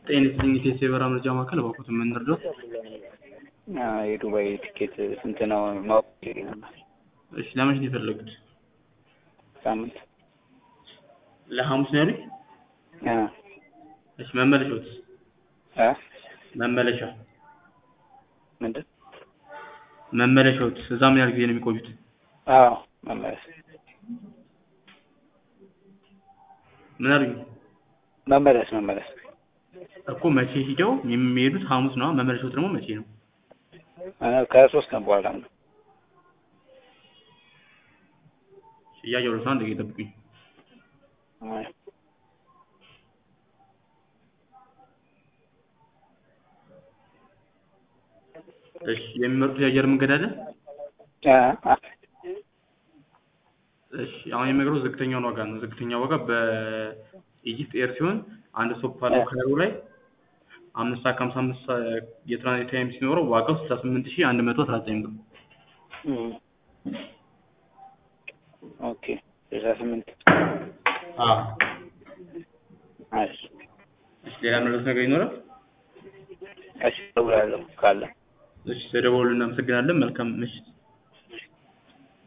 ጤና ይስጥልኝ የሴቨራ መረጃ ማዕከል እባክዎት ምን ልርዳዎት? የዱባይ ቲኬት ስንት ነው ማወቅ ይችላል? እሺ ለመቼ ነው የፈለጉት? ሳምንት ለሐሙስ ነው ያሉኝ? እሺ መመለሻዎት? መመለሻ ምንድን መመለሻዎት እዛ ምን ያህል ጊዜ ነው የሚቆዩት? መመለስ ምን አሉኝ? መመለስ እኮ መቼ ሂደው የሚሄዱት ሐሙስ ነው መመለሻዎት ደግሞ መቼ ነው? ከ3 ቀን በኋላ ነው። እያየሁ ነው አንድ ጊዜ ጠብቁኝ። እሺ የሚመርጡት የአየር መንገድ አለ? እሺ አሁን የሚነግረው ዝቅተኛውን ዋጋ ነው። ዝቅተኛው ዋጋ በኢጂፕት ኤር ሲሆን አንድ ስቶፕ አለው ካይሮ ላይ 5:55 የትራንዚት ታይም ሲኖረው ዋጋው 68119 ብር። ኦኬ 68 እሺ ሌላ ምንም ነገር ይኖራል? እሺ ደውላለሁ ካለ። እሺ ስለደወሉ እናመሰግናለን። መልካም ምሽት።